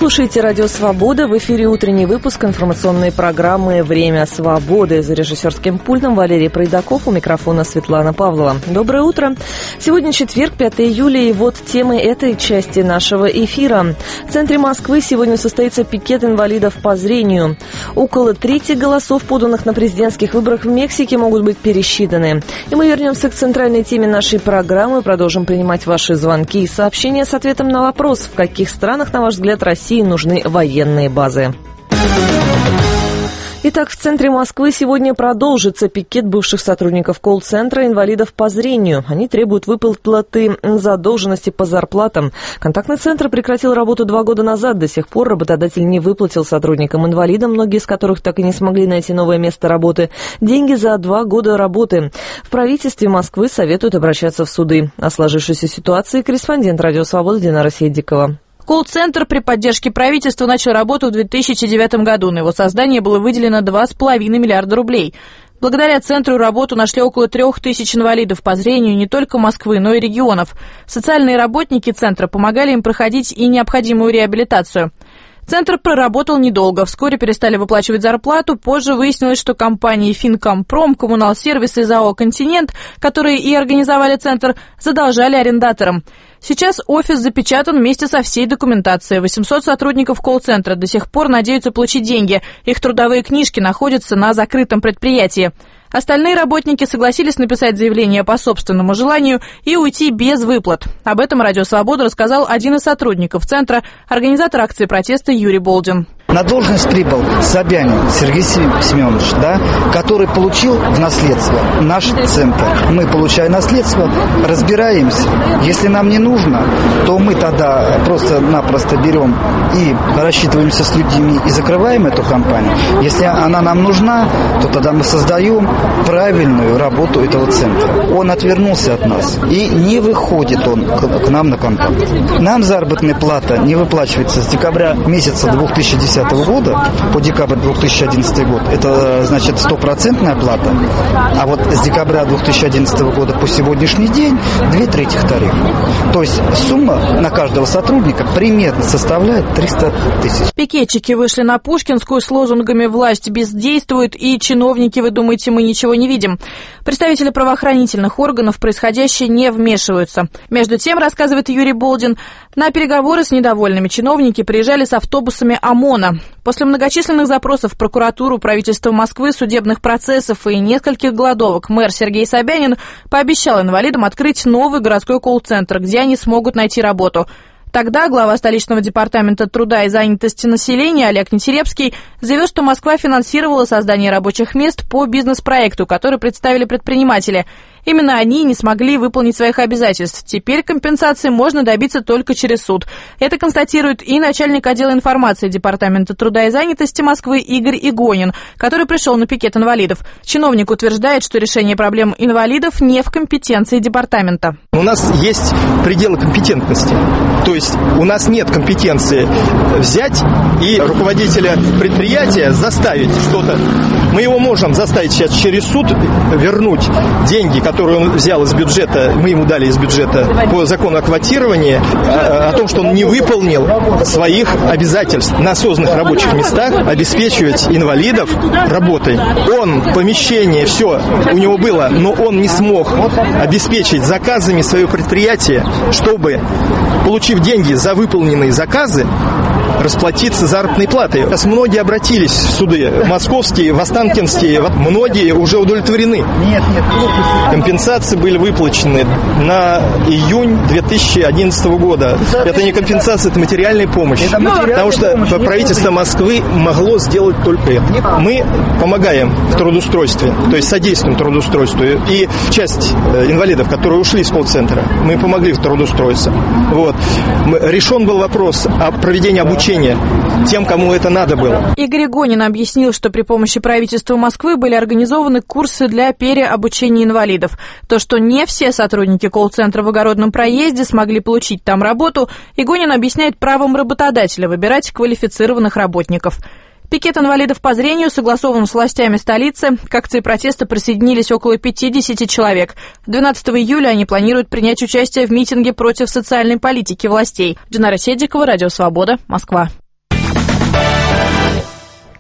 слушаете «Радио Свобода». В эфире утренний выпуск информационной программы «Время свободы». За режиссерским пультом Валерий Пройдаков, у микрофона Светлана Павлова. Доброе утро. Сегодня четверг, 5 июля, и вот темы этой части нашего эфира. В центре Москвы сегодня состоится пикет инвалидов по зрению. Около трети голосов, поданных на президентских выборах в Мексике, могут быть пересчитаны. И мы вернемся к центральной теме нашей программы, продолжим принимать ваши звонки и сообщения с ответом на вопрос, в каких странах, на ваш взгляд, России нужны военные базы. Итак, в центре Москвы сегодня продолжится пикет бывших сотрудников колл-центра инвалидов по зрению. Они требуют выплаты задолженности по зарплатам. Контактный центр прекратил работу 2 года назад. До сих пор работодатель не выплатил сотрудникам-инвалидам, многие из которых так и не смогли найти новое место работы, деньги за 2 года работы. В правительстве Москвы советуют обращаться в суды. О сложившейся ситуации корреспондент «Радио Свобода» Динара Сейдикова. Колл-центр при поддержке правительства начал работу в 2009 году. На его создание было выделено 2,5 миллиарда рублей. Благодаря центру работу нашли около 3000 инвалидов по зрению не только Москвы, но и регионов. Социальные работники центра помогали им проходить и необходимую реабилитацию. Центр проработал недолго. Вскоре перестали выплачивать зарплату. Позже выяснилось, что компании «Финкомпром», «Коммуналсервис» и ЗАО «Континент», которые и организовали центр, задолжали арендаторам. Сейчас офис запечатан вместе со всей документацией. 800 сотрудников колл-центра до сих пор надеются получить деньги. Их трудовые книжки находятся на закрытом предприятии. Остальные работники согласились написать заявление по собственному желанию и уйти без выплат. Об этом «Радио Свобода» рассказал один из сотрудников центра, организатор акции протеста Юрий Болдин. На должность прибыл Собянин Сергей Семенович, который получил в наследство наш центр. Мы, получая наследство, разбираемся. Если нам не нужно, то мы тогда просто-напросто берем и рассчитываемся с людьми и закрываем эту компанию. Если она нам нужна, то тогда мы создаем правильную работу этого центра. Он отвернулся от нас и не выходит он к нам на контакт. Нам заработная плата не выплачивается с декабря месяца 2010 года по декабрь 2011 год. Это значит 100% оплата. А вот с декабря 2011 года по сегодняшний день 2/3 тарифа. То есть сумма на каждого сотрудника примерно составляет 300 тысяч. Пикетчики вышли на Пушкинскую с лозунгами «Власть бездействует» и «Чиновники, вы думаете, мы ничего не видим». Представители правоохранительных органов в происходящее не вмешиваются. Между тем, рассказывает Юрий Болдин, на переговоры с недовольными чиновники приезжали с автобусами ОМОНа. После многочисленных запросов в прокуратуру, правительство Москвы, судебных процессов и нескольких голодовок мэр Сергей Собянин пообещал инвалидам открыть новый городской колл-центр, где они смогут найти работу. Тогда глава столичного департамента труда и занятости населения Олег Нетерепский заявил, что Москва финансировала создание рабочих мест по бизнес-проекту, который представили предприниматели. Именно они не смогли выполнить своих обязательств. Теперь компенсации можно добиться только через суд. Это констатирует и начальник отдела информации Департамента труда и занятости Москвы Игорь Игонин, который пришел на пикет инвалидов. Чиновник утверждает, что решение проблем инвалидов не в компетенции департамента. У нас есть пределы компетентности. То есть у нас нет компетенции взять и руководителя предприятия заставить что-то. Мы его можем заставить сейчас через суд вернуть деньги, которые он взял из бюджета, мы ему дали из бюджета по закону о квотировании, о том, что он не выполнил своих обязательств на созданных рабочих местах, обеспечивать инвалидов работой. Он, помещение, все у него было, но он не смог обеспечить заказами свое предприятие, чтобы, получив деньги за выполненные заказы, расплатиться заработной платой. Сейчас многие обратились в суды, московские, в Останкинские, многие уже удовлетворены. Компенсации были выплачены на июнь 2011 года. Это не компенсация, это материальная помощь. Потому что правительство Москвы могло сделать только это. Мы помогаем в трудоустройстве, то есть содействуем трудоустройству. И часть инвалидов, которые ушли из колл-центра, мы помогли трудоустроиться. Вот. Решен был вопрос о проведении обучения тем, кому это надо было. Игорь Игонин объяснил, что при помощи правительства Москвы были организованы курсы для переобучения инвалидов. То, что не все сотрудники колл-центра в Огородном проезде смогли получить там работу, Игонин объясняет правом работодателя выбирать квалифицированных работников. Пикет инвалидов по зрению согласован с властями столицы. К акции протеста присоединились около 50 человек. 12 июля они планируют принять участие в митинге против социальной политики властей. Динара Сейдикова, Радио Свобода, Москва.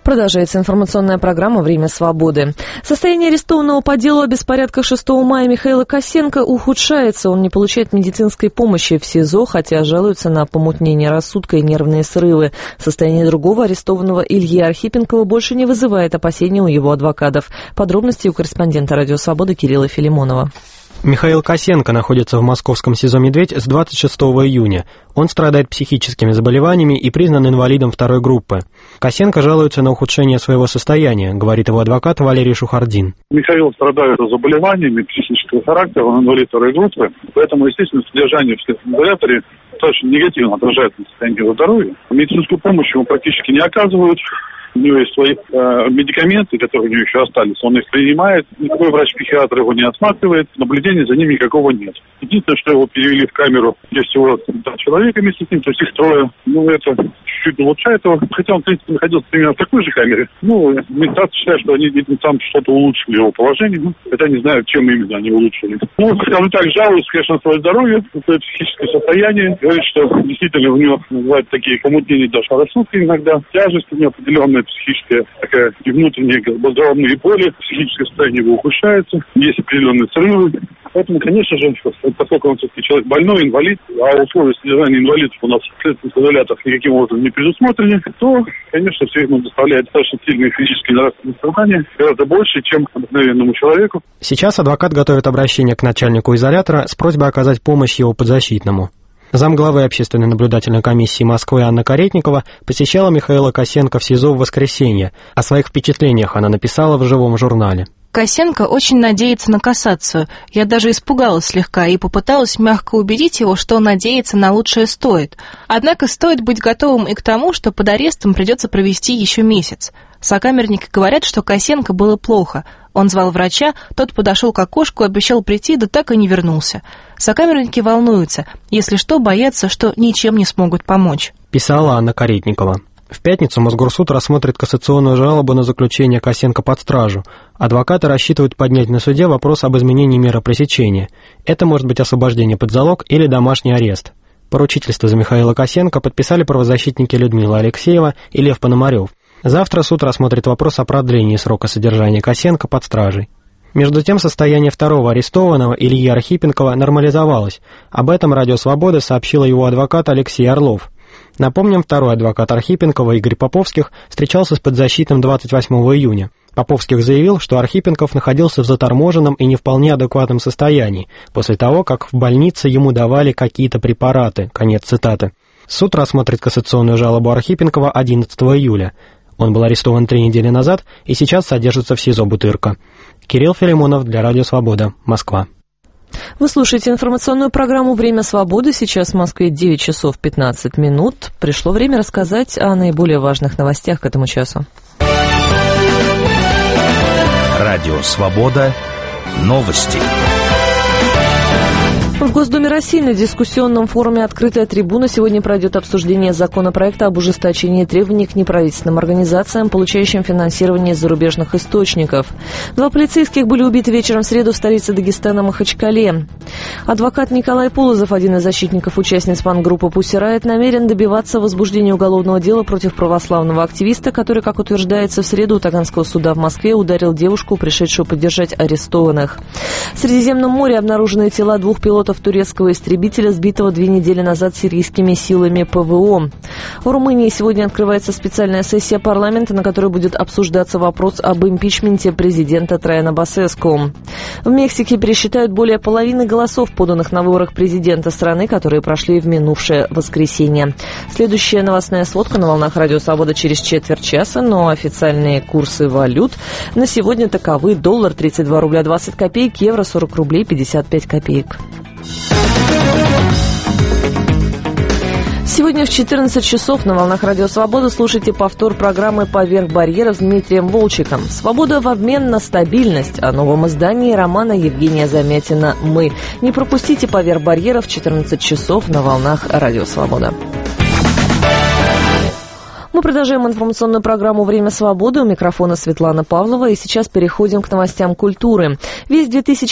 Продолжается информационная программа «Время свободы». Состояние арестованного по делу о беспорядках 6 мая Михаила Косенко ухудшается. Он не получает медицинской помощи в СИЗО, хотя жалуется на помутнение рассудка и нервные срывы. Состояние другого арестованного Ильи Архипенкова больше не вызывает опасений у его адвокатов. Подробности у корреспондента «Радио Свобода» Кирилла Филимонова. Михаил Косенко находится в московском СИЗО «Медведь» с 26 июня. Он страдает психическими заболеваниями и признан инвалидом второй группы. Косенко жалуется на ухудшение своего состояния, говорит его адвокат Валерий Шухардин. Михаил страдает заболеваниями психического характера, он инвалид второй группы, поэтому, естественно, содержание в следственном изоляторе достаточно негативно отражается на состоянии его здоровья. Медицинскую помощь ему практически не оказывают. У него есть свои медикаменты, которые у него еще остались. Он их принимает. Никакой врач-психиатр его не осматривает. Наблюдения за ним никакого нет. Единственное, что его перевели в камеру, где всего 2 человека вместе с ним, то есть их 3. Это чуть-чуть улучшает его. Хотя он, в принципе, находился примерно в такой же камере. Медсестры считают, что они там что-то улучшили его положение. Хотя не знаю, чем именно они улучшили. Скажем так, жалуется, конечно, на свое здоровье, на свое психическое состояние. Говорит, что действительно у него бывают такие помутнения даже рассудка иногда. Тяжесть у него определенная психическая, такая внутренняя головные боли, психическое состояние его ухудшается, есть определенные срывы. Поэтому, конечно же, поскольку он все-таки человек больной, инвалид, а условия содержания инвалидов у нас в следственных изоляторах никаким образом не предусмотрены, то, конечно, все ему доставляет достаточно сильные физические и нравственные страдания, гораздо больше, чем обыкновенному человеку. Сейчас адвокат готовит обращение к начальнику изолятора с просьбой оказать помощь его подзащитному. Замглавы общественной наблюдательной комиссии Москвы Анна Каретникова посещала Михаила Косенко в СИЗО в воскресенье. О своих впечатлениях она написала в живом журнале. Косенко очень надеется на кассацию. Я даже испугалась слегка и попыталась мягко убедить его, что надеяться на лучшее стоит. Однако стоит быть готовым и к тому, что под арестом придется провести еще месяц. Сокамерники говорят, что Косенко было плохо. Он звал врача, тот подошел к окошку, обещал прийти, да так и не вернулся. Сокамерники волнуются, если что, боятся, что ничем не смогут помочь. Писала Анна Каретникова. В пятницу Мосгорсуд рассмотрит кассационную жалобу на заключение Косенко под стражу. Адвокаты рассчитывают поднять на суде вопрос об изменении меры пресечения. Это может быть освобождение под залог или домашний арест. Поручительство за Михаила Косенко подписали правозащитники Людмила Алексеева и Лев Пономарев. Завтра суд рассмотрит вопрос о продлении срока содержания Косенко под стражей. Между тем, состояние второго арестованного Ильи Архипенкова нормализовалось. Об этом «Радио Свобода» сообщил его адвокат Алексей Орлов. Напомним, второй адвокат Архипенкова Игорь Поповских встречался с подзащитным 28 июня. Поповских заявил, что Архипенков находился в заторможенном и не вполне адекватном состоянии, после того, как в больнице ему давали какие-то препараты. Конец цитаты. Суд рассмотрит кассационную жалобу Архипенкова 11 июля. Он был арестован 3 недели назад и сейчас содержится в СИЗО Бутырка. Кирилл Филимонов для «Радио Свобода», Москва. Вы слушаете информационную программу «Время свободы». Сейчас в Москве 9 часов 15 минут. Пришло время рассказать о наиболее важных новостях к этому часу. «Радио Свобода». Новости. В Госдуме России на дискуссионном форуме «Открытая трибуна» сегодня пройдет обсуждение законопроекта об ужесточении требований к неправительственным организациям, получающим финансирование из зарубежных источников. 2 полицейских были убиты вечером в среду в столице Дагестана Махачкале. Адвокат Николай Полозов, один из защитников участниц панк-группы «Пусси Райот», намерен добиваться возбуждения уголовного дела против православного активиста, который, как утверждается, в среду у Таганского суда в Москве ударил девушку, пришедшую поддержать арестованных. В Средиземном море обнаружены тела 2 пилотов турецкого истребителя, сбитого 2 недели назад сирийскими силами ПВО. В Румынии сегодня открывается специальная сессия парламента, на которой будет обсуждаться вопрос об импичменте президента Траяна Басеску. В Мексике пересчитают более половины голосов, поданных на выборах президента страны, которые прошли в минувшее воскресенье. Следующая новостная сводка на волнах «Радио Свобода» через четверть часа, но официальные курсы валют на сегодня таковы: доллар 32 рубля 20 копеек, евро 40 рублей 55 копеек. Сегодня в 14 часов на волнах «Радио Свобода» слушайте повтор программы «Поверх барьеров» с Дмитрием Волчиком. «Свобода в обмен на стабильность». О новом издании романа Евгения Замятина «Мы». Не пропустите «Поверх барьеров» в 14 часов на волнах «Радио Свобода». Мы продолжаем информационную программу «Время свободы». У микрофона Светлана Павлова. И сейчас переходим к новостям культуры. Весь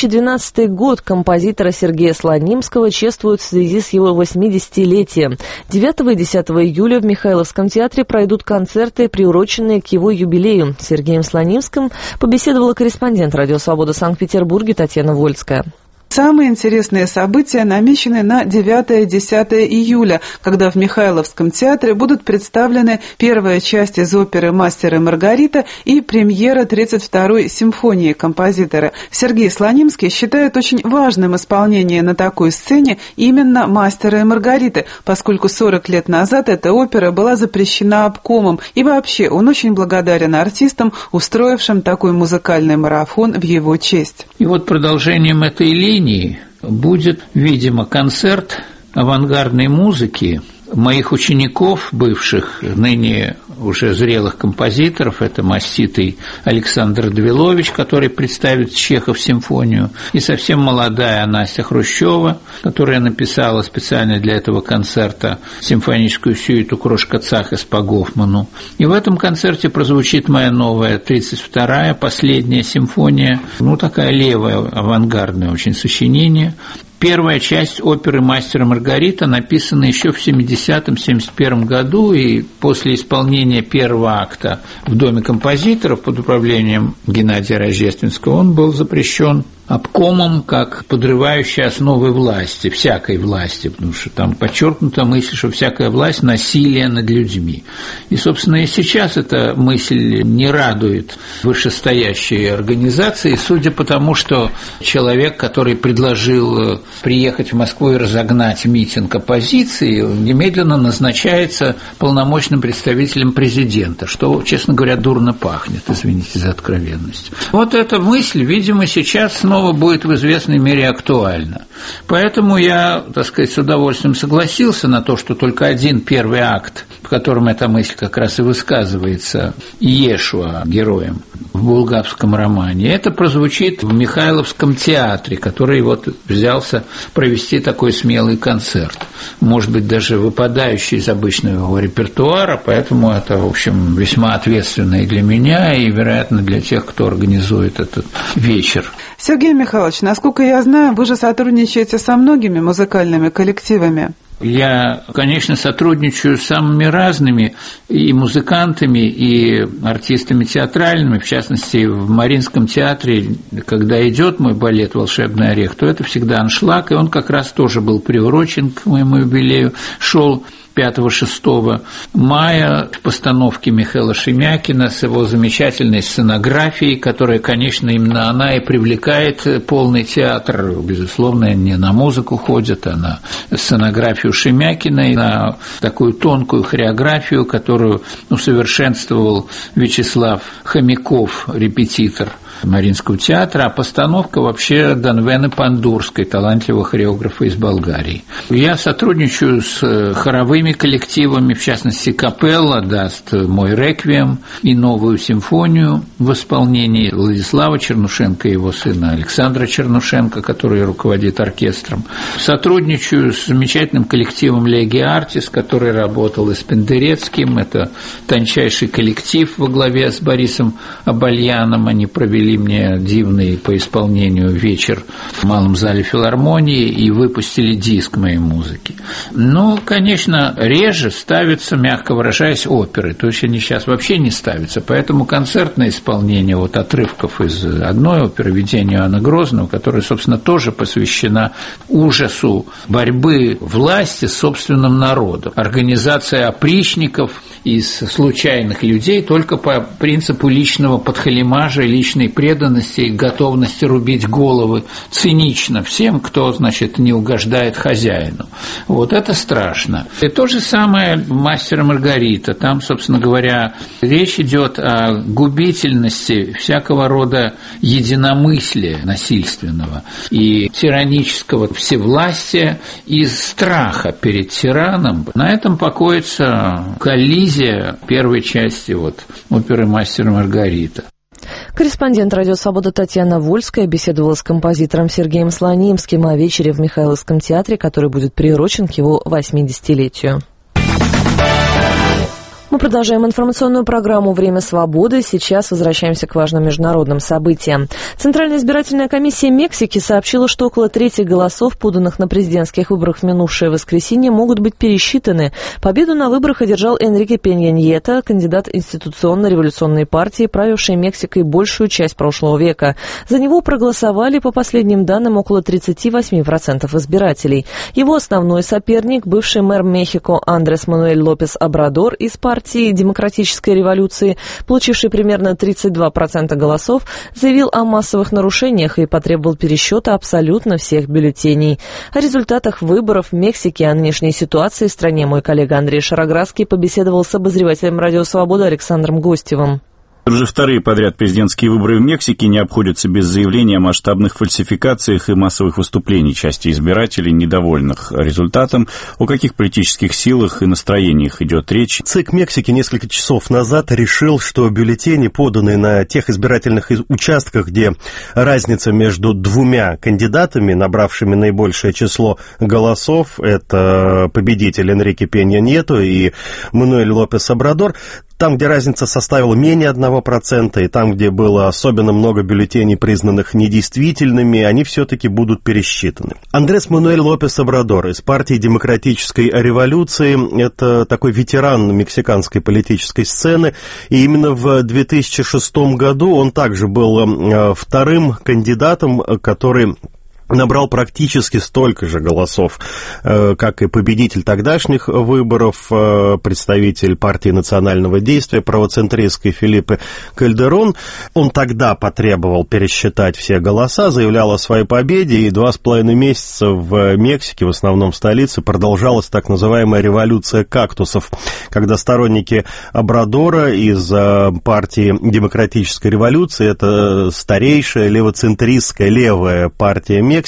2012 год композитора Сергея Слонимского чествуют в связи с его 80-летием. 9 и 10 июля в Михайловском театре пройдут концерты, приуроченные к его юбилею. С Сергеем Слонимским побеседовала корреспондент «Радио Свобода» в Санкт-Петербурге Татьяна Вольская. Самые интересные события намечены на 9 и 10 июля, когда в Михайловском театре будут представлены первая часть из оперы «Мастер и Маргарита» и премьера 32-й симфонии композитора. Сергей Слонимский считает очень важным исполнение на такой сцене именно «Мастера и Маргариты», поскольку 40 лет назад эта опера была запрещена обкомом. И вообще он очень благодарен артистам, устроившим такой музыкальный марафон в его честь. И вот продолжением этой линии будет, видимо, концерт авангардной музыки моих учеников, бывших, ныне уже зрелых композиторов. Это маститый Александр Двилович, который представит Чехов симфонию, и совсем молодая Настя Хрущева, которая написала специально для этого концерта симфоническую сюиту «Крошка-Цах» по Гофману. И в этом концерте прозвучит моя новая 32-я, последняя симфония, такая левая, авангардное очень сочинение. Первая часть оперы «Мастер и Маргарита» написана еще в 70-71 году, и после исполнения первого акта в Доме композиторов под управлением Геннадия Рождественского он был запрещен обкомом как подрывающий основы власти, всякой власти, потому что там подчеркнута мысль, что всякая власть – насилие над людьми. И, собственно, и сейчас эта мысль не радует вышестоящие организации, судя по тому, что человек, который предложил приехать в Москву и разогнать митинг оппозиции, немедленно назначается полномочным представителем президента, что, честно говоря, дурно пахнет, извините за откровенность. Вот эта мысль, видимо, сейчас снова будет в известной мере актуальна. Поэтому я, с удовольствием согласился на то, что только один первый акт, в котором эта мысль как раз и высказывается Иешуа, героем, в булгакском романе, это прозвучит в Михайловском театре, который взялся провести такой смелый концерт. Может быть, даже выпадающий из обычного репертуара, поэтому это, в общем, весьма ответственно и для меня, и, вероятно, для тех, кто организует этот вечер. Сергей Михайлович, насколько я знаю, вы же сотрудничаете со многими музыкальными коллективами. Я, конечно, сотрудничаю с самыми разными и музыкантами, и артистами театральными. В частности, в Мариинском театре, когда идет мой балет «Волшебный орех», то это всегда аншлаг, и он как раз тоже был приурочен к моему юбилею, шел 5-6 мая в постановке Михаила Шемякина с его замечательной сценографией, которая, конечно, именно она и привлекает полный театр. Безусловно, не на музыку ходят, а на сценографию Шемякина и на такую тонкую хореографию, которую усовершенствовал Вячеслав Хомяков, репетитор Мариинского театра, а постановка вообще Данвены Пандурской, талантливого хореографа из Болгарии. Я сотрудничаю с хоровыми коллективами, в частности, Капелла даст мой реквием и новую симфонию в исполнении Владислава Чернушенко и его сына Александра Чернушенко, который руководит оркестром. Сотрудничаю с замечательным коллективом Леги Артис, который работал и с Пендерецким. Это тончайший коллектив во главе с Борисом Абальяном. Они провели мне дивный по исполнению вечер в Малом зале филармонии и выпустили диск моей музыки. Конечно, реже ставятся, мягко выражаясь, оперы, то есть они сейчас вообще не ставятся, поэтому концертное исполнение отрывков из одной оперы «Видение Иоанна Грозного», которая, собственно, тоже посвящена ужасу борьбы власти с собственным народом. Организация опричников из случайных людей только по принципу личного подхалимажа, личной преданности и готовности рубить головы цинично всем, кто, не угождает хозяину. Это страшно. И то же самое «Мастер и Маргарита». Там, собственно говоря, речь идет о губительности всякого рода единомыслия насильственного и тиранического всевластия из страха перед тираном. На этом покоится коллизия первой части оперы «Мастер и Маргарита». Корреспондент «Радио Свобода» Татьяна Вольская беседовала с композитором Сергеем Слонимским о вечере в Михайловском театре, который будет приурочен к его 80-летию. Мы продолжаем информационную программу «Время свободы». Сейчас возвращаемся к важным международным событиям. Центральная избирательная комиссия Мексики сообщила, что около трети голосов, поданных на президентских выборах в минувшее воскресенье, могут быть пересчитаны. Победу на выборах одержал Энрике Пенья Ньето, кандидат институционно-революционной партии, правившей Мексикой большую часть прошлого века. За него проголосовали, по последним данным, около 38% избирателей. Его основной соперник, бывший мэр Мехико Андрес Мануэль Лопес Обрадор из партии Демократической революции, получивший примерно 32% голосов, заявил о массовых нарушениях и потребовал пересчета абсолютно всех бюллетеней. О результатах выборов в Мексике, о нынешней ситуации в стране мой коллега Андрей Шароградский побеседовал с обозревателем «Радио Свобода» Александром Гостевым. Уже вторые подряд президентские выборы в Мексике не обходятся без заявления о масштабных фальсификациях и массовых выступлений части избирателей, недовольных результатом. О каких политических силах и настроениях идет речь? ЦИК Мексики несколько часов назад решил, что бюллетени, поданные на тех избирательных участках, где разница между двумя кандидатами, набравшими наибольшее число голосов, это победитель Энрике Пенья Ньето и Мануэль Лопес Обрадор, там, где разница составила менее 1%, и там, где было особенно много бюллетеней, признанных недействительными, они все-таки будут пересчитаны. Андрес Мануэль Лопес Обрадор из партии Демократической революции, это такой ветеран мексиканской политической сцены, и именно в 2006 году он также был вторым кандидатом, который набрал практически столько же голосов, как и победитель тогдашних выборов, представитель партии национального действия, правоцентристской Фелипе Кальдерон. Он тогда потребовал пересчитать все голоса, заявлял о своей победе, и 2,5 месяца в Мексике, в основном в столице, продолжалась так называемая революция кактусов, когда сторонники Обрадора из партии Демократической революции, это старейшая левоцентристская левая партия Мексики,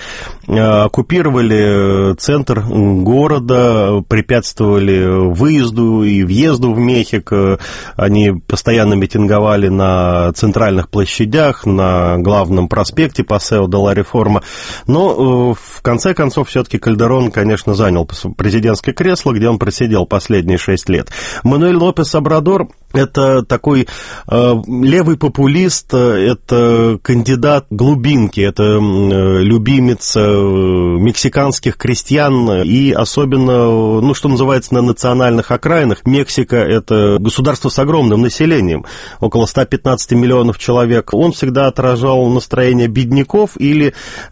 оккупировали центр города, препятствовали выезду и въезду в Мехико. Они постоянно митинговали на центральных площадях, на главном проспекте Пасео де ла Реформа. Но в конце концов все-таки Кальдерон, конечно, занял президентское кресло, где он просидел последние 6 лет. Мануэль Лопес Обрадор — это такой левый популист, это кандидат глубинки, это любимец мексиканских крестьян и особенно, ну, что называется, на национальных окраинах. Мексика — это государство с огромным населением, около 115 миллионов человек. Он всегда отражал настроение бедняков или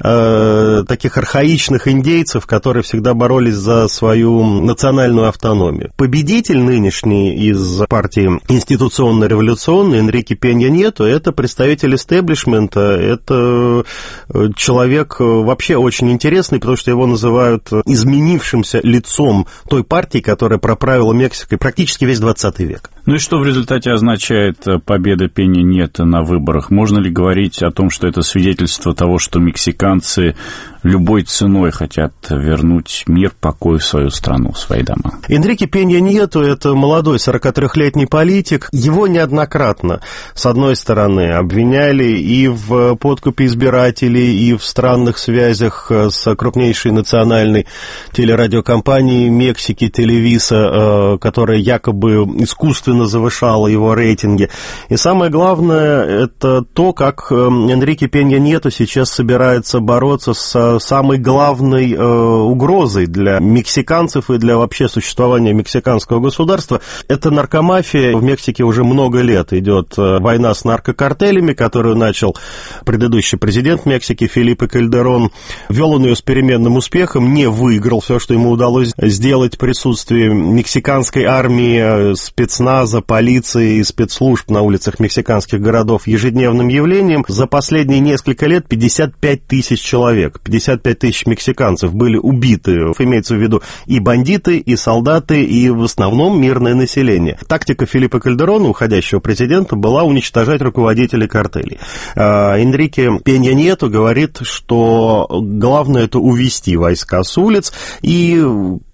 таких архаичных индейцев, которые всегда боролись за свою национальную автономию. Победитель нынешний из партии институционно-революционный Энрике Пенья Ньето — это представитель истеблишмента, это человек вообще очень интересный, потому что его называют изменившимся лицом той партии, которая проправила Мексикой практически весь 20 век. Ну и что в результате означает победа Пенья Ньето на выборах? Можно ли говорить о том, что это свидетельство того, что мексиканцы любой ценой хотят вернуть мир, покой в свою страну, в свои дома? Энрике Пенья Ньето — это молодой 43-летний политик. Его неоднократно, с одной стороны, обвиняли и в подкупе избирателей, и в странных связях с крупнейшей национальной телерадиокомпанией Мексики Телевиса, которая якобы искусственно завышала его рейтинги. И самое главное, это то, как Энрике Пенья Ньето сейчас собирается бороться с самой главной угрозой для мексиканцев и для вообще существования мексиканского государства. Это наркомафия. В Мексике уже много лет идет война с наркокартелями, которую начал предыдущий президент Мексики Фелипе Кальдерон. Вел он ее с переменным успехом, не выиграл. Все, что ему удалось сделать в присутствии мексиканской армии, спецназа, полиции и спецслужб на улицах мексиканских городов ежедневным явлением. За последние несколько лет 55 тысяч человек, 55 тысяч мексиканцев были убиты. Имеется в виду и бандиты, и солдаты, и в основном мирное население. Тактика Фелипе Кальдерона, уходящего президента, была уничтожать руководителей картелей. Энрике Пенья Ньето говорит, что главное — это увести войска с улиц, и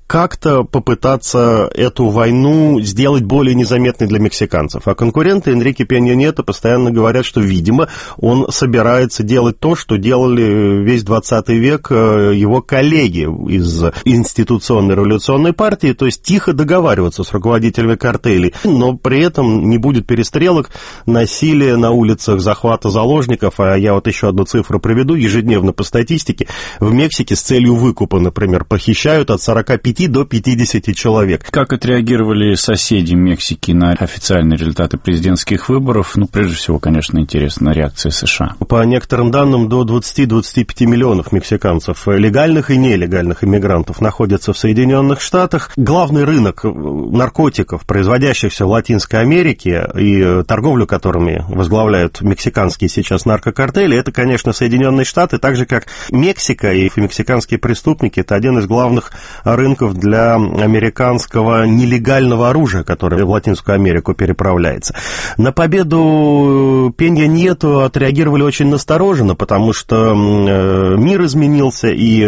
как-то попытаться эту войну сделать более незаметной для мексиканцев. А конкуренты Энрике Пенья Nieto постоянно говорят, что, видимо, он собирается делать то, что делали весь 20 век его коллеги из институционной революционной партии, то есть тихо договариваться с руководителями картелей, но при этом не будет перестрелок, насилия на улицах, захвата заложников. А я вот еще одну цифру приведу. Ежедневно по статистике в Мексике с целью выкупа, например, похищают от 45 до 50 человек. Как отреагировали соседи Мексики на официальные результаты президентских выборов? Ну, прежде всего, конечно, интересна реакция США. По некоторым данным, до 20-25 миллионов мексиканцев, легальных и нелегальных иммигрантов, находятся в Соединенных Штатах. Главный рынок наркотиков, производящихся в Латинской Америке и торговлю которыми возглавляют мексиканские сейчас наркокартели, это, конечно, Соединенные Штаты, так же, как Мексика и мексиканские преступники, это один из главных рынков для американского нелегального оружия, которое в Латинскую Америку переправляется. На победу Пенья Nieto отреагировали очень настороженно, потому что мир изменился, и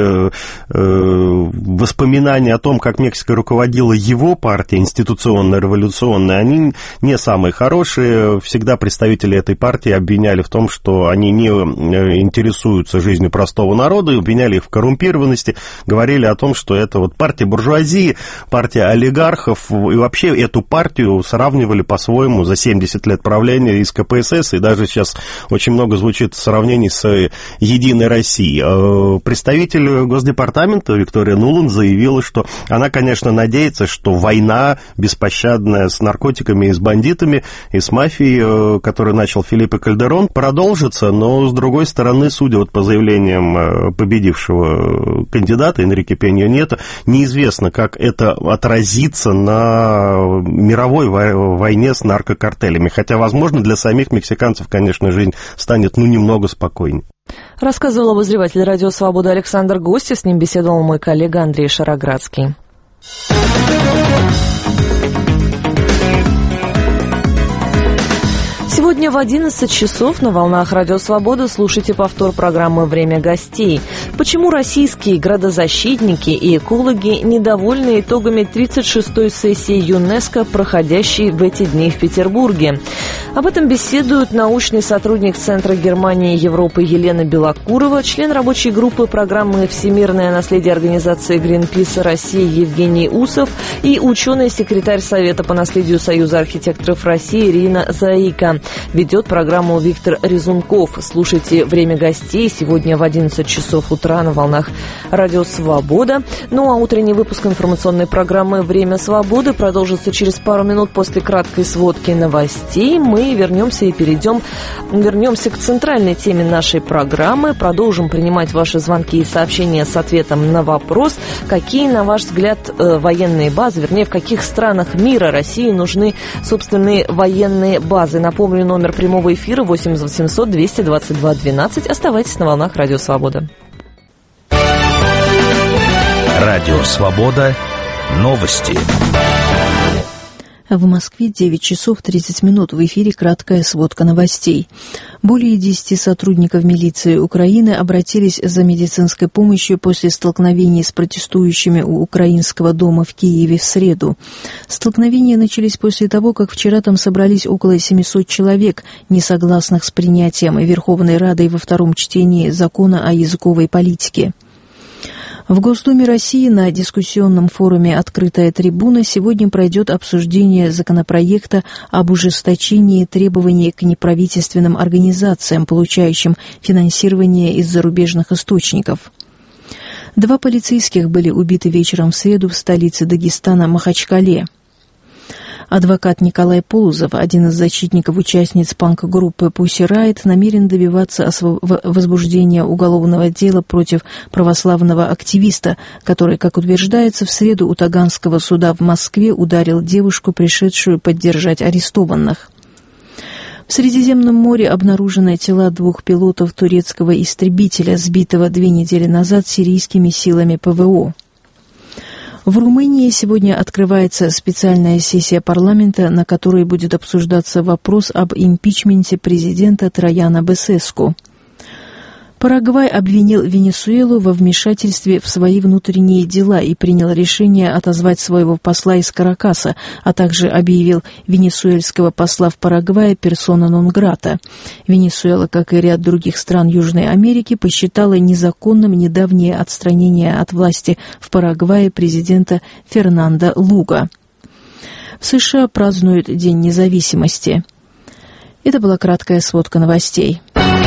воспоминания о том, как Мексика руководила его партия, институционная, революционная, они не самые хорошие. Всегда представители этой партии обвиняли в том, что они не интересуются жизнью простого народа, и обвиняли их в коррумпированности, говорили о том, что это вот партия буржуазии, партия олигархов, и вообще эту партию сравнивали по-своему за 70 лет правления из КПСС, и даже сейчас очень много звучит сравнений с «Единой Россией». Представитель Госдепартамента Виктория Нуланд заявила, что она, конечно, надеется, что война беспощадная с наркотиками и с бандитами, и с мафией, которую начал Фелипе Кальдерон, продолжится, но, с другой стороны, судя вот по заявлениям победившего кандидата Энрике Пенья Nieto, неизвестно, как это отразится на мировой войне с наркокартелями. Хотя, возможно, для самих мексиканцев, конечно, жизнь станет, немного спокойнее. Рассказывал обозреватель «Радио Свобода» Александр Гостев. С ним беседовал мой коллега Андрей Шароградский. Сегодня в 11 часов на волнах «Радио Свобода» слушайте повтор программы «Время гостей». Почему российские градозащитники и экологи недовольны итогами 36-й сессии ЮНЕСКО, проходящей в эти дни в Петербурге? Об этом беседуют научный сотрудник Центра Германии и Европы Елена Белокурова, член рабочей группы программы «Всемирное наследие» организации Greenpeace России Евгений Усов и ученый-секретарь Совета по наследию Союза архитекторов России Ирина Заика. Ведет программу Виктор Резунков. Слушайте «Время гостей» сегодня в 11 часов утра на волнах «Радио Свобода». Ну а утренний выпуск информационной программы «Время свободы» продолжится через пару минут после краткой сводки новостей. Мы вернемся к центральной теме нашей программы. Продолжим принимать ваши звонки и сообщения с ответом на вопрос, какие, на ваш взгляд, военные базы, вернее, в каких странах мира России нужны собственные военные базы. Напомню, номер прямого эфира 8 800 222 12. Оставайтесь на волнах «Радио Свобода». Радио Свобода. Новости. В Москве 9 часов 30 минут. В эфире краткая сводка новостей. Более 10 сотрудников милиции Украины обратились за медицинской помощью после столкновений с протестующими у Украинского дома в Киеве в среду. Столкновения начались после того, как вчера там собрались около 700 человек, несогласных с принятием Верховной Радой во втором чтении закона о языковой политике. В Госдуме России на дискуссионном форуме «Открытая трибуна» сегодня пройдет обсуждение законопроекта об ужесточении требований к неправительственным организациям, получающим финансирование из зарубежных источников. 2 полицейских были убиты вечером в среду в столице Дагестана Махачкале. Адвокат Николай Полозов, один из защитников участниц панк-группы Pussy Riot, намерен добиваться возбуждения уголовного дела против православного активиста, который, как утверждается, в среду у Таганского суда в Москве ударил девушку, пришедшую поддержать арестованных. В Средиземном море обнаружены тела 2 пилотов турецкого истребителя, сбитого 2 недели назад сирийскими силами ПВО. В Румынии сегодня открывается специальная сессия парламента, на которой будет обсуждаться вопрос об импичменте президента Траяна Бесеску. Парагвай обвинил Венесуэлу во вмешательстве в свои внутренние дела и принял решение отозвать своего посла из Каракаса, а также объявил венесуэльского посла в Парагвае персона нон-грата. Венесуэла, как и ряд других стран Южной Америки, посчитала незаконным недавнее отстранение от власти в Парагвае президента Фернандо Луго. В США празднуют День независимости. Это была краткая сводка новостей.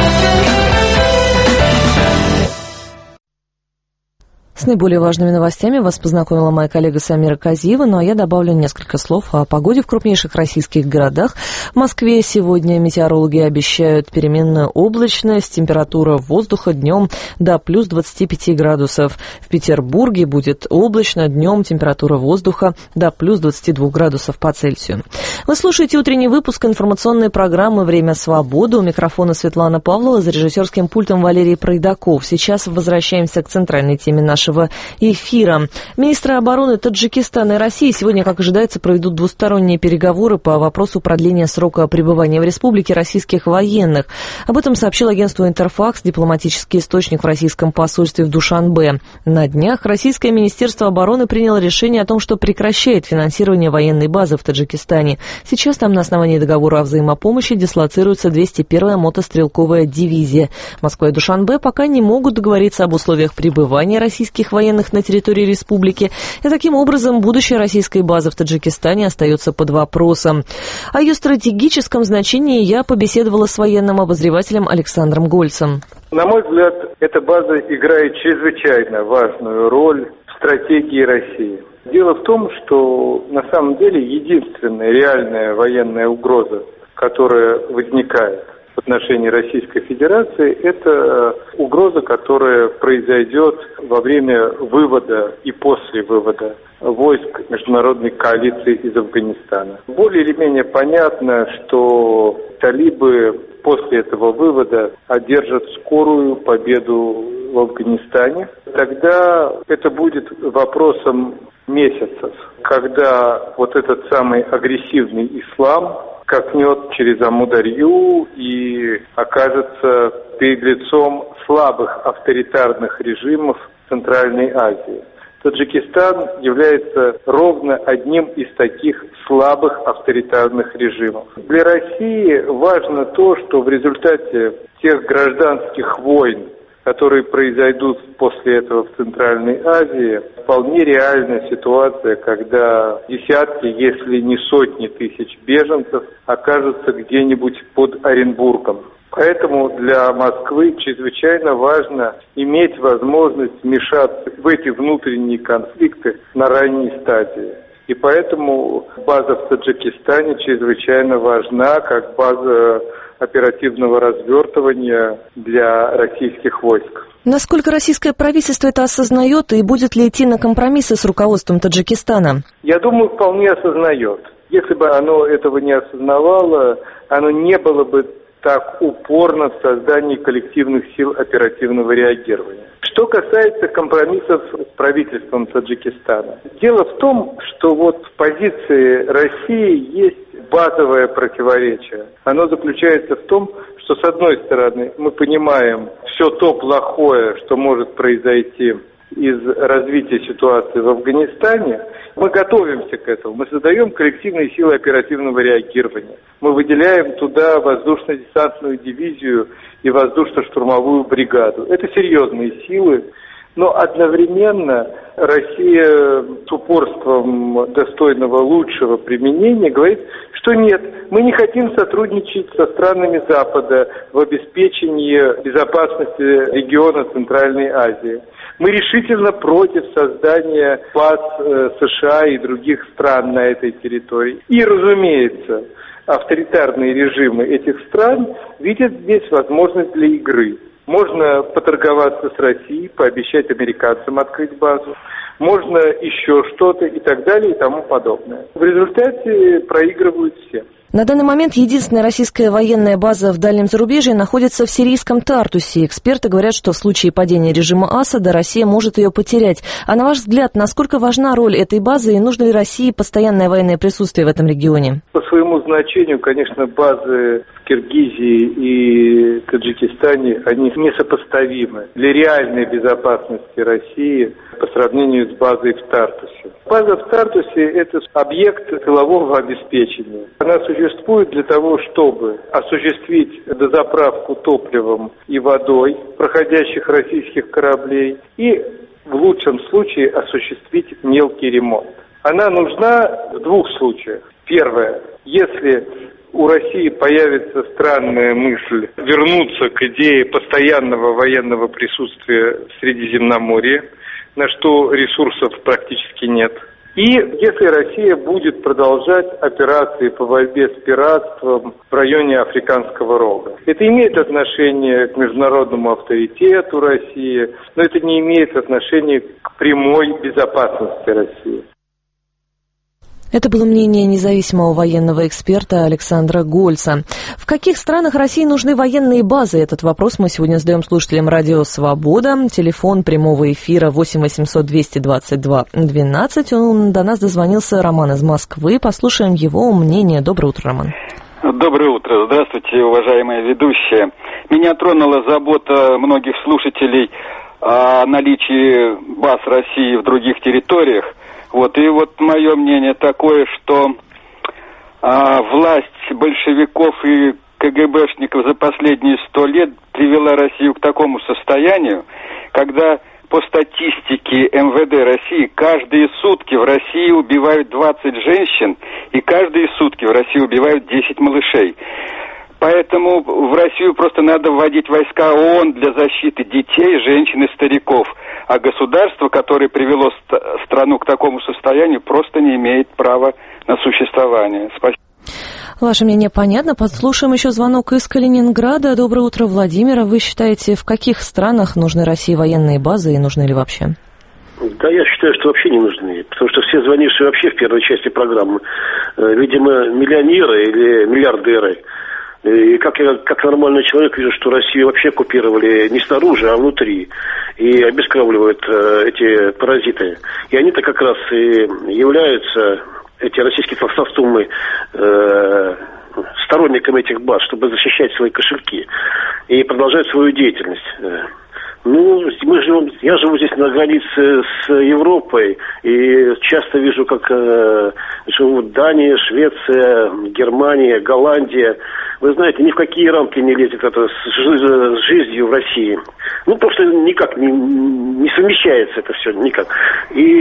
С наиболее важными новостями вас познакомила моя коллега Самира Казиева, ну а я добавлю несколько слов о погоде в крупнейших российских городах. В Москве сегодня метеорологи обещают переменную облачность, температура воздуха днем до плюс 25 градусов. В Петербурге будет облачно, днем температура воздуха до плюс 22 градусов по Цельсию. Вы слушаете утренний выпуск информационной программы «Время свободы». У микрофона Светлана Павлова, за режиссерским пультом Валерий Пройдаков. Сейчас возвращаемся к центральной теме нашего эфира. Министры обороны Таджикистана и России сегодня, как ожидается, проведут двусторонние переговоры по вопросу продления срока пребывания в республике российских военных. Об этом сообщил агентству «Интерфакс» дипломатический источник в российском посольстве в Душанбе. На днях Российское Министерство обороны приняло решение о том, что прекращает финансирование военной базы в Таджикистане. Сейчас там на основании договора о взаимопомощи дислоцируется 201-я мотострелковая дивизия. Москва и Душанбе пока не могут договориться об условиях пребывания российских военных на территории республики, и таким образом будущее российской базы в Таджикистане остается под вопросом. О ее стратегическом значении я побеседовала с военным обозревателем Александром Гольцем. На мой взгляд, эта база играет чрезвычайно важную роль в стратегии России. Дело в том, что на самом деле единственная реальная военная угроза, которая возникает в отношении Российской Федерации, это угроза, которая произойдет во время вывода и после вывода войск международной коалиции из Афганистана. Более или менее понятно, что талибы после этого вывода одержат скорую победу в Афганистане. Тогда это будет вопросом месяцев, когда вот этот самый агрессивный ислам скакнет через Амударью и окажется перед лицом слабых авторитарных режимов Центральной Азии. Таджикистан является ровно одним из таких слабых авторитарных режимов. Для России важно то, что в результате тех гражданских войн, которые произойдут после этого в Центральной Азии, вполне реальная ситуация, когда десятки, если не сотни тысяч беженцев окажутся где-нибудь под Оренбургом. Поэтому для Москвы чрезвычайно важно иметь возможность вмешаться в эти внутренние конфликты на ранней стадии. И поэтому база в Таджикистане чрезвычайно важна как база оперативного развертывания для российских войск. Насколько российское правительство это осознает и будет ли идти на компромиссы с руководством Таджикистана? Я думаю, вполне осознает. Если бы оно этого не осознавало, оно не было бы так упорно в создании коллективных сил оперативного реагирования. Что касается компромиссов с правительством Таджикистана. Дело в том, что вот в позиции России есть базовое противоречие. Оно заключается в том, что с одной стороны мы понимаем все то плохое, что может произойти из развития ситуации в Афганистане, мы готовимся к этому. Мы создаем коллективные силы оперативного реагирования. Мы выделяем туда воздушно-десантную дивизию и воздушно-штурмовую бригаду. Это серьезные силы, но одновременно Россия с упорством достойного лучшего применения говорит, что нет, мы не хотим сотрудничать со странами Запада в обеспечении безопасности региона Центральной Азии. Мы решительно против создания баз США и других стран на этой территории. И, разумеется, авторитарные режимы этих стран видят здесь возможность для игры. Можно поторговаться с Россией, пообещать американцам открыть базу, можно еще что-то и так далее и тому подобное. В результате проигрывают все. На данный момент единственная российская военная база в дальнем зарубежье находится в сирийском Тартусе. Эксперты говорят, что в случае падения режима Асада Россия может ее потерять. А на ваш взгляд, насколько важна роль этой базы и нужно ли России постоянное военное присутствие в этом регионе? По своему значению, конечно, базы в Киргизии и Таджикистане, они несопоставимы для реальной безопасности России по сравнению с базой в Тартусе. База в Тартусе – это объект тылового обеспечения. Она существует для того, чтобы осуществить дозаправку топливом и водой проходящих российских кораблей и в лучшем случае осуществить мелкий ремонт. Она нужна в двух случаях. Первое. Если у России появится странная мысль вернуться к идее постоянного военного присутствия в Средиземноморье, на что ресурсов практически нет. И если Россия будет продолжать операции по борьбе с пиратством в районе Африканского рога. Это имеет отношение к международному авторитету России, но это не имеет отношения к прямой безопасности России. Это было мнение независимого военного эксперта Александра Гольца. В каких странах России нужны военные базы? Этот вопрос мы сегодня задаем слушателям радио «Свобода». Телефон прямого эфира 8 800 222 12. Он до нас дозвонился Роман из Москвы. Послушаем его мнение. Доброе утро, Роман. Доброе утро. Здравствуйте, уважаемая ведущая. Меня тронула забота многих слушателей о наличии баз России в других территориях. И мое мнение такое, что власть большевиков и КГБшников за последние 100 лет привела Россию к такому состоянию, когда по статистике МВД России каждые сутки в России убивают 20 женщин и каждые сутки в России убивают 10 малышей. Поэтому в Россию просто надо вводить войска ООН для защиты детей, женщин и стариков. А государство, которое привело страну к такому состоянию, просто не имеет права на существование. Спасибо. Ваше мнение понятно. Послушаем еще звонок из Калининграда. Доброе утро, Владимир. Вы считаете, в каких странах нужны России военные базы и нужны ли вообще? Да, я считаю, что вообще не нужны. Потому что все звонившие вообще в первой части программы, видимо, миллионеры или миллиардеры. И как нормальный человек вижу, что Россию вообще оккупировали не снаружи, а внутри. И обескровливают эти паразиты. И они-то как раз и являются, эти российские толстостумы, сторонниками этих баз, чтобы защищать свои кошельки. И продолжать свою деятельность. Я живу здесь на границе с Европой, и часто вижу, как живут Дания, Швеция, Германия, Голландия. Вы знаете, ни в какие рамки не лезет это с жизнью в России. Потому что никак не совмещается это все, никак. И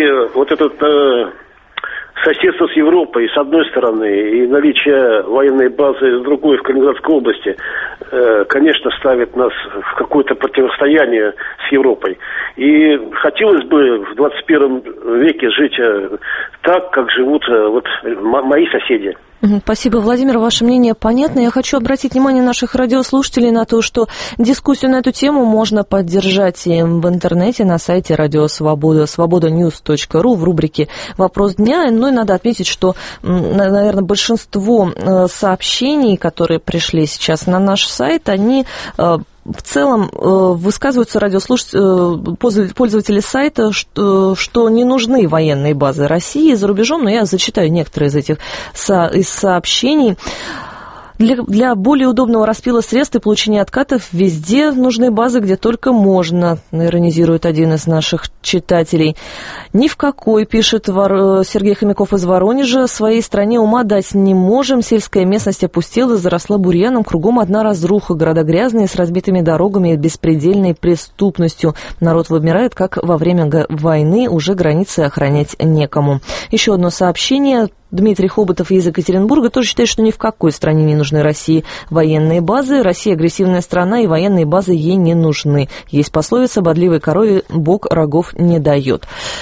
соседство с Европой, с одной стороны, и наличие военной базы с другой в Калининградской области, конечно, ставит нас в какое-то противостояние с Европой. И хотелось бы в 21 веке жить так, как живут мои соседи. Спасибо, Владимир, ваше мнение понятно. Я хочу обратить внимание наших радиослушателей на то, что дискуссию на эту тему можно поддержать и в интернете на сайте Радио Свобода, svobodanews.ru в рубрике «Вопрос дня». Ну и надо отметить, что, наверное, большинство сообщений, которые пришли сейчас на наш сайт, они в целом высказываются пользователи сайта, что не нужны военные базы России за рубежом, но я зачитаю некоторые из этих сообщений. Для более удобного распила средств и получения откатов везде нужны базы, где только можно, иронизирует один из наших читателей. Ни в какой, пишет Сергей Хомяков из Воронежа, своей стране ума дать не можем. Сельская местность опустела, заросла бурьяном, кругом одна разруха, города грязные, с разбитыми дорогами и беспредельной преступностью. Народ вымирает, как во время войны, уже границы охранять некому. Еще одно сообщение. Дмитрий Хоботов из Екатеринбурга тоже считает, что ни в какой стране не нужны России военные базы. Россия агрессивная страна, и военные базы ей не нужны. Есть пословица: бодливой корове Бог рогов не дает.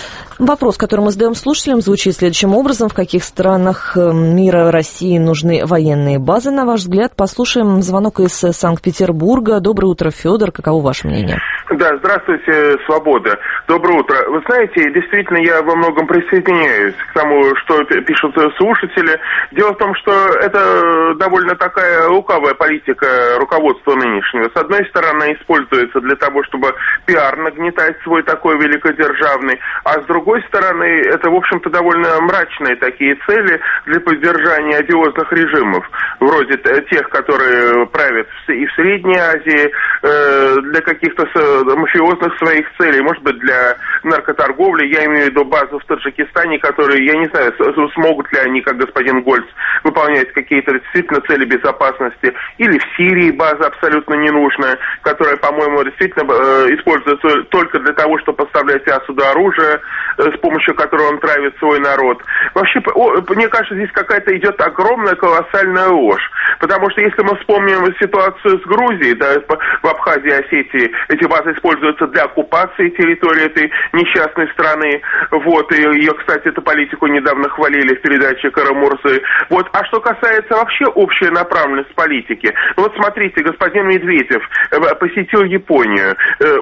Вопрос, который мы задаем слушателям, звучит следующим образом. В каких странах мира России нужны военные базы, на ваш взгляд? Послушаем звонок из Санкт-Петербурга. Доброе утро, Федор. Каково ваше мнение? Да, здравствуйте, Свобода. Доброе утро. Вы знаете, действительно, я во многом присоединяюсь к тому, что пишут слушатели. Дело в том, что это довольно такая лукавая политика руководства нынешнего. С одной стороны, используется для того, чтобы пиар нагнетать свой такой великодержавный, а с другой стороны, это, в общем-то, довольно мрачные такие цели для поддержания одиозных режимов, вроде тех, которые правят и в Средней Азии, для каких-то мафиозных своих целей, может быть, для наркоторговли. Я имею в виду базу в Таджикистане, которые, я не знаю, смогут ли они, как господин Гольц, выполнять какие-то действительно цели безопасности, или в Сирии база абсолютно ненужная, которая, по-моему, действительно используется только для того, чтобы поставлять Асаду оружие, с помощью которого он травит свой народ. Вообще, мне кажется, здесь какая-то идет огромная, колоссальная ложь. Потому что если мы вспомним ситуацию с Грузией, да, в Абхазии и Осетии, эти базы используются для оккупации территории этой несчастной страны. Вот, и ее, кстати, эту политику недавно хвалили в передаче Карамурзы. Вот, а что касается вообще общей направленности политики, вот смотрите, господин Медведев посетил Японию,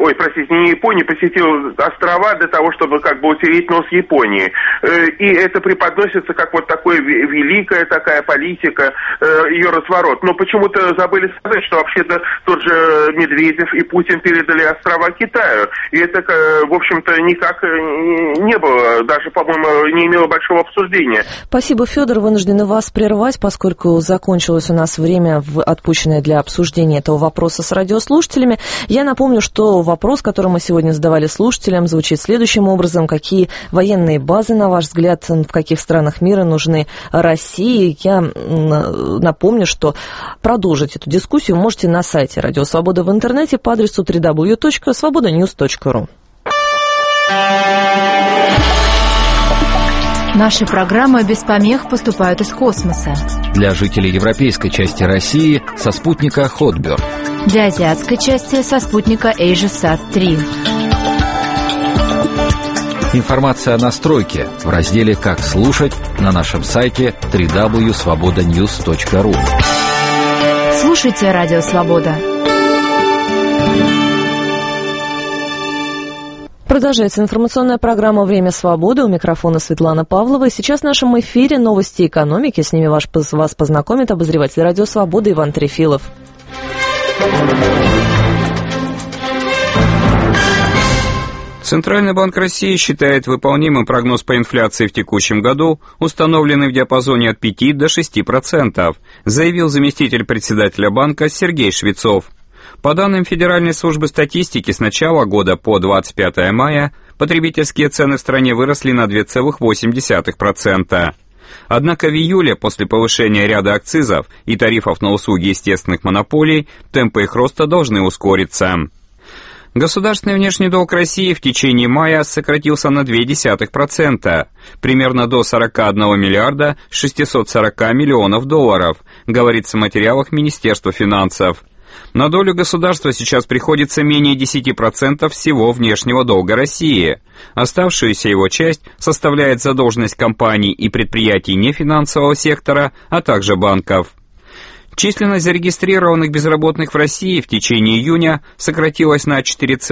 не Японию, посетил острова для того, чтобы как бы утереть нос Японии. И это преподносится как вот такая великая такая политика, ее разворот. Но почему-то забыли сказать, что вообще-то тот же Медведев и Путин передали острова Китаю. И это, в общем-то, никак не было, даже, по-моему, не имело большого обсуждения. Спасибо, Федор. Вынуждены вас прервать, поскольку закончилось у нас время, отпущенное для обсуждения этого вопроса с радиослушателями. Я напомню, что вопрос, который мы сегодня задавали слушателям, звучит следующим образом. Какие военные базы, на ваш взгляд, в каких странах мира нужны России? Я напомню, что продолжить эту дискуссию можете на сайте Радио Свобода в интернете по адресу www.svobodanews.ru. Наши программы без помех поступают из космоса. Для жителей европейской части России со спутника Hotbird. Для азиатской части со спутника AsiaSat-3. Информация о настройке в разделе «Как слушать» на нашем сайте www.svobodanews.ru. Слушайте Радио Свобода. Продолжается информационная программа «Время свободы». У микрофона Светлана Павлова. И сейчас в нашем эфире новости экономики. С ними вас познакомит обозреватель Радио Свобода Иван Трефилов. Центральный банк России считает выполнимым прогноз по инфляции в текущем году, установленный в диапазоне от 5 до 6%, заявил заместитель председателя банка Сергей Швецов. По данным Федеральной службы статистики, с начала года по 25 мая потребительские цены в стране выросли на 2,8%. Однако в июле, после повышения ряда акцизов и тарифов на услуги естественных монополий, темпы их роста должны ускориться. Государственный внешний долг России в течение мая сократился на 0,2%, примерно до 41 миллиарда 640 миллионов долларов, говорится в материалах Министерства финансов. На долю государства сейчас приходится менее 10% всего внешнего долга России. Оставшуюся его часть составляет задолженность компаний и предприятий нефинансового сектора, а также банков. Численность зарегистрированных безработных в России в течение июня сократилась на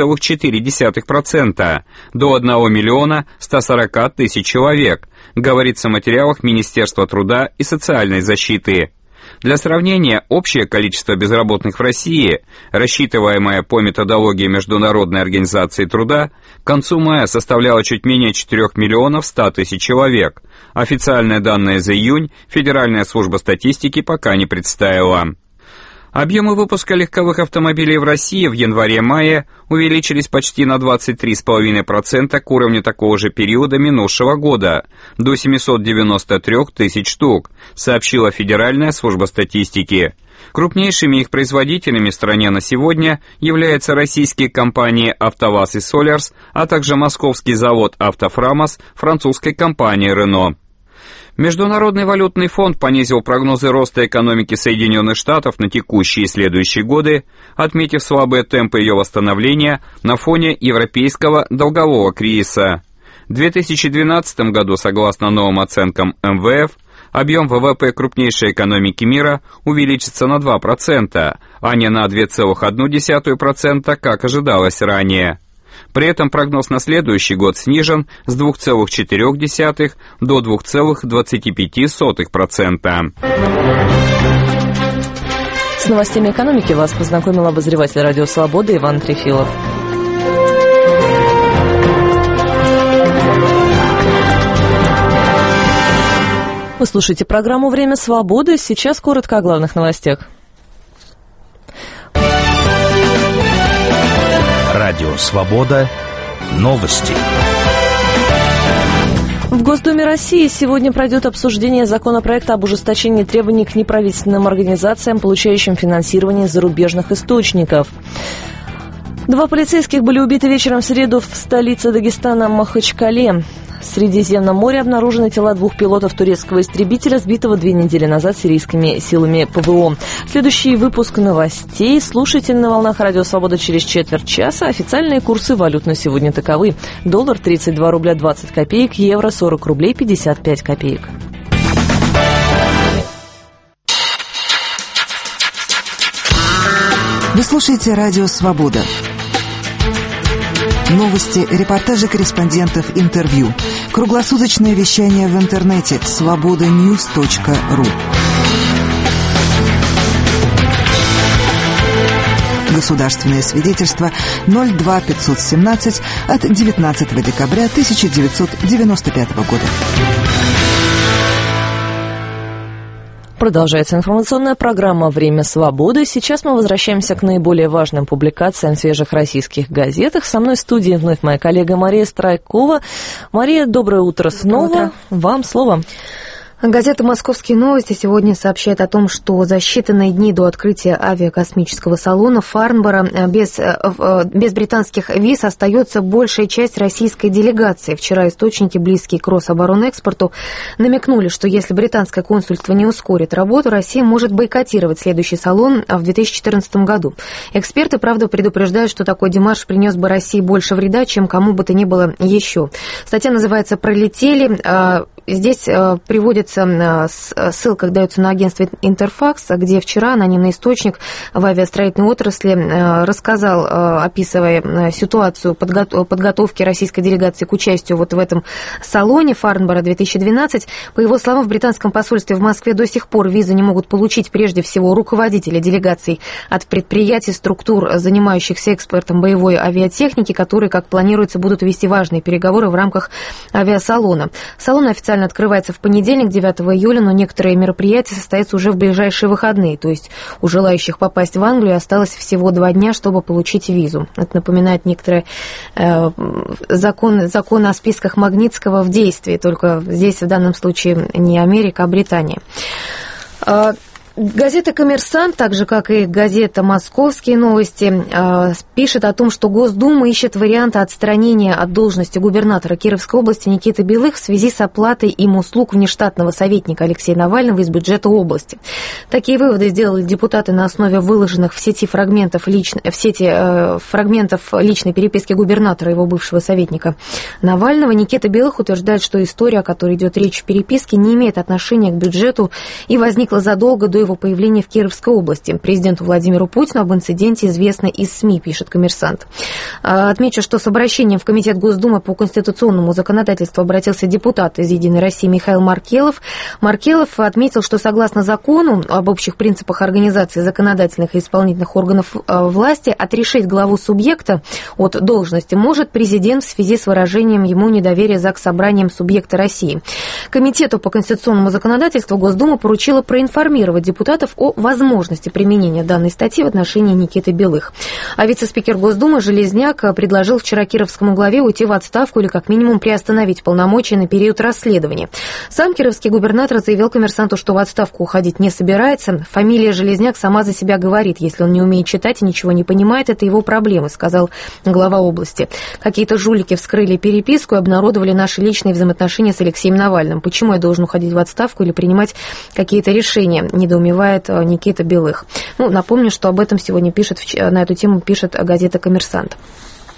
4,4% до 1 миллиона 140 тысяч человек, говорится в материалах Министерства труда и социальной защиты. Для сравнения, общее количество безработных в России, рассчитываемое по методологии Международной организации труда, к концу мая составляло чуть менее 4 миллионов 100 тысяч человек. Официальные данные за июнь Федеральная служба статистики пока не представила. Объемы выпуска легковых автомобилей в России в январе-мае увеличились почти на 23,5% к уровню такого же периода минувшего года, до 793 тысяч штук, сообщила Федеральная служба статистики. Крупнейшими их производителями в стране на сегодня являются российские компании «АвтоВАЗ» и «Солярс», а также московский завод «Автофрамос» французской компании «Рено». Международный валютный фонд понизил прогнозы роста экономики Соединенных Штатов на текущие и следующие годы, отметив слабые темпы ее восстановления на фоне европейского долгового кризиса. В 2012 году, согласно новым оценкам МВФ, объем ВВП крупнейшей экономики мира увеличится на 2%, а не на 2,1%, как ожидалось ранее. При этом прогноз на следующий год снижен с 2,4% до 2,25%. С новостями экономики вас познакомил обозреватель «Радио Свобода» Иван Трефилов. Вы слушаете программу «Время свободы». Сейчас коротко о главных новостях. Радио «Свобода». Новости. В Госдуме России сегодня пройдет обсуждение законопроекта об ужесточении требований к неправительственным организациям, получающим финансирование из зарубежных источников. 2 полицейских были убиты вечером в среду в столице Дагестана Махачкале. В Средиземном море обнаружены тела 2 пилотов турецкого истребителя, сбитого 2 недели назад сирийскими силами ПВО. Следующий выпуск новостей слушайте на волнах «Радио Свобода» через четверть часа. Официальные курсы валют на сегодня таковы. Доллар 32 рубля 20 копеек, евро 40 рублей 55 копеек. Вы слушаете «Радио Свобода». Новости, репортажи корреспондентов, интервью. Круглосуточное вещание в интернете svobodanews.ru. Государственное свидетельство 02517 от 19 декабря 1995 года. Продолжается информационная программа «Время свободы». Сейчас мы возвращаемся к наиболее важным публикациям в свежих российских газетах. Со мной в студии вновь моя коллега Мария Страйкова. Мария, доброе утро снова. Доброе утро. Вам слово. Газета «Московские новости» сегодня сообщает о том, что за считанные дни до открытия авиакосмического салона Фарнборо без британских виз остается большая часть российской делегации. Вчера источники, близкие к Рособоронэкспорту, намекнули, что если британское консульство не ускорит работу, Россия может бойкотировать следующий салон в 2014 году. Эксперты, правда, предупреждают, что такой демарш принес бы России больше вреда, чем кому бы то ни было еще. Статья называется «Пролетели». Здесь приводится ссылка, дается на агентство «Интерфакс», где вчера анонимный источник в авиастроительной отрасли рассказал, описывая ситуацию подготовки российской делегации к участию вот в этом салоне Фарнборо-2012. По его словам, в британском посольстве в Москве до сих пор визу не могут получить прежде всего руководители делегаций от предприятий, структур, занимающихся экспортом боевой авиатехники, которые, как планируется, будут вести важные переговоры в рамках авиасалона. Салон официально открывается в понедельник, 9 июля, но некоторые мероприятия состоятся уже в ближайшие выходные. То есть у желающих попасть в Англию осталось всего 2 дня, чтобы получить визу. Это напоминает некоторые закон о списках Магнитского в действии, только здесь в данном случае не Америка, а Британия. Газета «Коммерсант», так же, как и газета «Московские новости», пишет о том, что Госдума ищет варианты отстранения от должности губернатора Кировской области Никиты Белых в связи с оплатой им услуг внештатного советника Алексея Навального из бюджета области. Такие выводы сделали депутаты на основе выложенных в сети фрагментов личной переписки губернатора и его бывшего советника Навального. Никита Белых утверждает, что история, о которой идет речь в переписке, не имеет отношения к бюджету и возникла задолго до его появления в Кировской области. Президенту Владимиру Путину об инциденте известно из СМИ, пишет «Коммерсант». Отмечу, что с обращением в Комитет Госдумы по конституционному законодательству обратился депутат из «Единой России» Михаил Маркелов. Маркелов отметил, что согласно закону об общих принципах организации законодательных и исполнительных органов власти отрешить главу субъекта от должности может президент в связи с выражением ему недоверия Заксобранием субъекта России. Комитету по конституционному законодательству Госдума поручила проинформировать депутатов о возможности применения данной статьи в отношении Никиты Белых. А вице-спикер Госдумы Железняк предложил вчера кировскому главе уйти в отставку или как минимум приостановить полномочия на период расследования. Сам кировский губернатор заявил «Коммерсанту», что в отставку уходить не собирается. Фамилия Железняк сама за себя говорит. Если он не умеет читать и ничего не понимает, это его проблемы, сказал глава области. Какие-то жулики вскрыли переписку и обнародовали наши личные взаимоотношения с Алексеем Навальным. Почему я должен уходить в отставку или принимать какие-то решения? Недоумевает Никита Белых. Напомню, что об этом сегодня на эту тему пишет газета «Коммерсант».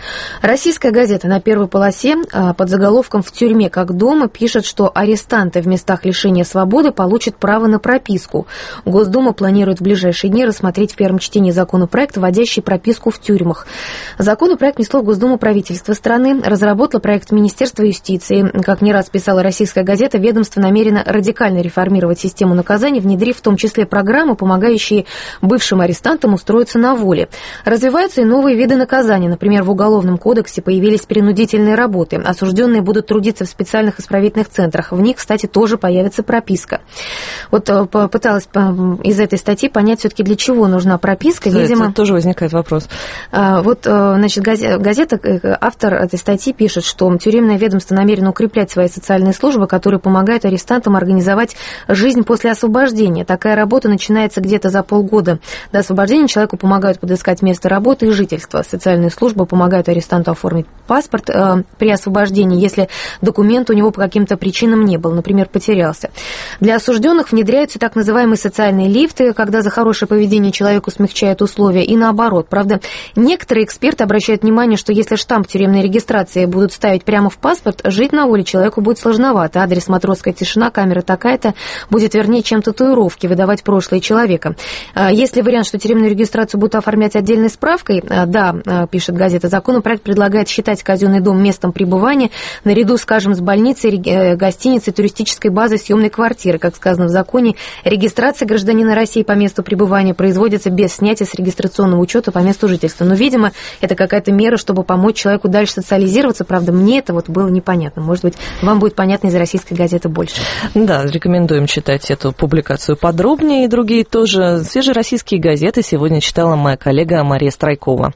Российская газета на первой полосе под заголовком «В тюрьме как дома» пишет, что арестанты в местах лишения свободы получат право на прописку. Госдума планирует в ближайшие дни рассмотреть в первом чтении законопроект, вводящий прописку в тюрьмах. Законопроект внесло в Госдуму правительство страны, разработало проект Министерства юстиции. Как не раз писала российская газета, ведомство намерено радикально реформировать систему наказаний, внедрив в том числе программы, помогающие бывшим арестантам устроиться на воле. Развиваются и новые виды наказаний. Например, в Уголовном кодексе появились принудительные работы. Осужденные будут трудиться в специальных исправительных центрах. В них, кстати, тоже появится прописка. Вот попыталась из этой статьи понять все-таки, для чего нужна прописка. Да, видимо, это тоже возникает вопрос. Вот, значит, газета, автор этой статьи пишет, что тюремное ведомство намерено укреплять свои социальные службы, которые помогают арестантам организовать жизнь после освобождения. Такая работа начинается где-то за полгода до освобождения. Человеку помогают подыскать место работы и жительства. Социальные службы помогают арестанту оформить паспорт при освобождении, если документ у него по каким-то причинам не был, например, потерялся. Для осужденных внедряются так называемые социальные лифты, когда за хорошее поведение человеку смягчают условия, и наоборот. Правда, некоторые эксперты обращают внимание, что если штамп тюремной регистрации будут ставить прямо в паспорт, жить на воле человеку будет сложновато. Адрес «Матросская тишина», камера такая-то будет вернее, чем татуировки выдавать прошлое человека. Есть ли вариант, что тюремную регистрацию будут оформлять отдельной справкой? Да, пишет газета, законопроект предлагает считать казенный дом местом пребывания наряду, скажем, с больницей, гостиницей, туристической базой, съемной квартиры. Как сказано в законе, регистрация гражданина России по месту пребывания производится без снятия с регистрационного учета по месту жительства. Но, видимо, это какая-то мера, чтобы помочь человеку дальше социализироваться. Правда, мне это вот было непонятно. Может быть, вам будет понятно из российской газеты больше. Да, рекомендуем читать эту публикацию подробнее, и другие тоже. Свежие российские газеты сегодня читала моя коллега Мария Страйкова.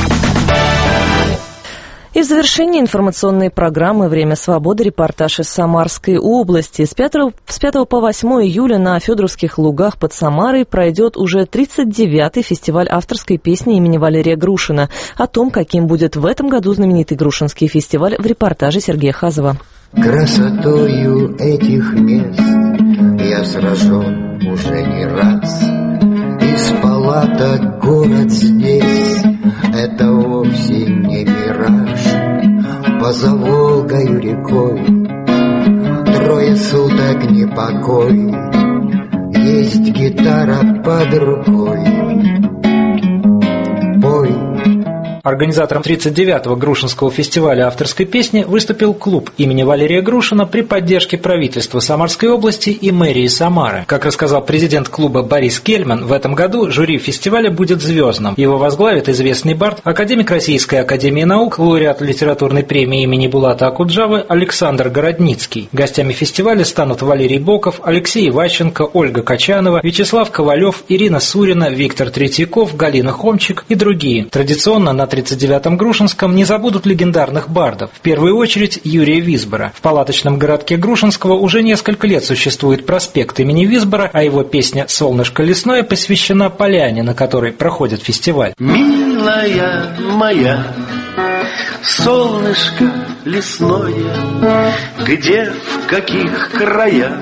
И в завершении информационной программы «Время свободы» репортаж из Самарской области. С 5 по 8 июля на Федоровских лугах под Самарой пройдет уже 39-й фестиваль авторской песни имени Валерия Грушина. О том, каким будет в этом году знаменитый Грушинский фестиваль, в репортаже Сергея Хазова. Красотою этих мест я сражен уже не раз. Из палаток город здесь — это вовсе не мираж. Поза Волгою рекой трое суток непокой. Есть гитара под рукой. Пой. Организатором 39-го Грушинского фестиваля авторской песни выступил клуб имени Валерия Грушина при поддержке правительства Самарской области и мэрии Самары. Как рассказал президент клуба Борис Кельман, в этом году жюри фестиваля будет звездным. Его возглавит известный бард, академик Российской академии наук, лауреат литературной премии имени Булата Акуджавы Александр Городницкий. Гостями фестиваля станут Валерий Боков, Алексей Иващенко, Ольга Качанова, Вячеслав Ковалев, Ирина Сурина, Виктор Третьяков, Галина Хомчик и другие. Традиционно на 39-м Грушинском не забудут легендарных бардов. В первую очередь Юрия Висбора. В палаточном городке Грушинского уже несколько лет существует проспект имени Висбора, а его песня «Солнышко лесное» посвящена поляне, на которой проходит фестиваль. Милая моя, солнышко лесное, где, в каких краях